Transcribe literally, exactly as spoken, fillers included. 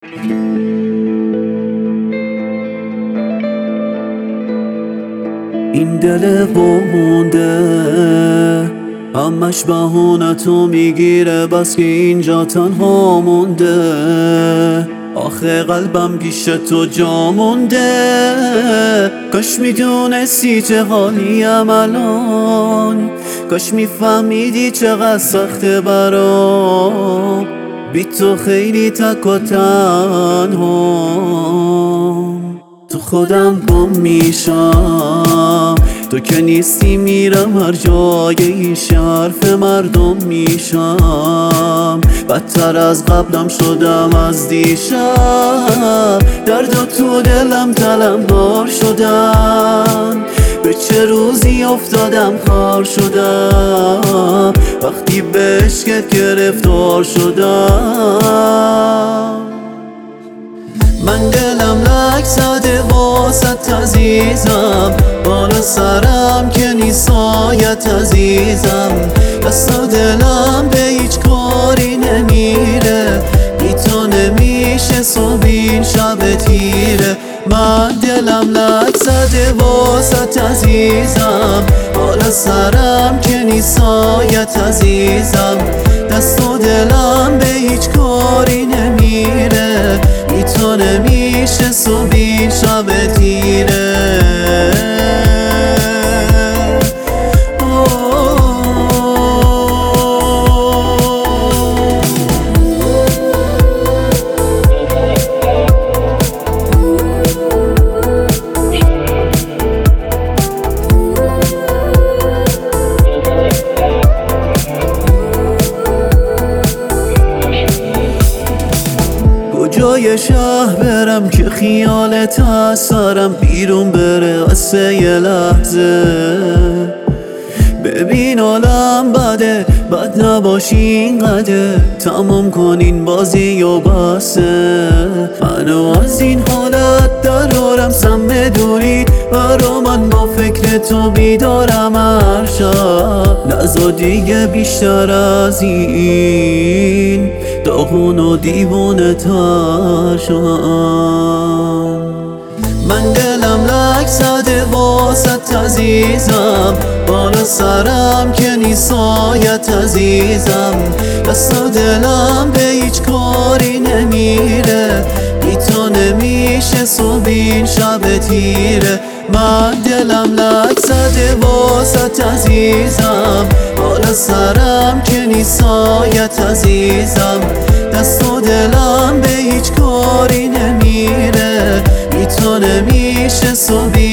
این دل بونده همش بهونه تو میگیره، بس که اینجا تنها مونده. آخه قلبم پیش تو جا مونده. کاش میدونستی چه حالیم الان، کاش میفهمیدی چقدر سخته برام بی تو خیلی تک و تنهام. تو خودم گم میشم، تو که نیستی میرم هر جای این شرف مردم میشم. بدتر از قبلم شدم از دیشب، درد و تو دلم تلمبار شدن. به چه روزی افتادم خار شدم، وقتی به عشقت گرفتار شدم. من دلم لک زده واسط عزیزم، بالا سرم که نیسایت عزیزم. دست و دلم به هیچ کاری نمیره، بی تو نمیشه صبح این شب تیره. من دلم لک زده واسط عزیزم، بالا سرم که نیسایت عزیزم. دست و دلم به هیچ کاری نمیره، بی تو نمیشه صبح این شب تیره. کجای شهر برم که خیالت از سرم بیرون بره واسه یه لحظه؟ ببین عالم بده، بد نباشی اینقدر، تمام کن این بازی و بسه. منو از این حالت درارم سم دوری، برا من با فکر تو بیدارم هر شب. نزا دیگه بیشتر از این داغون و دیوونه تر شدم. من دلم لک زده واسط عزیزم، بالا سرم که نیسایت عزیزم. دست و دلم به هیچ کاری نمیره، بی تو نمیشه صبح این شب تیره. من دلم لک زده واسط عزیزم، بالا سرم که نیسایت عزیزم. دست و دلم به هیچ کاری نمیره، بی تو نمیشه صبح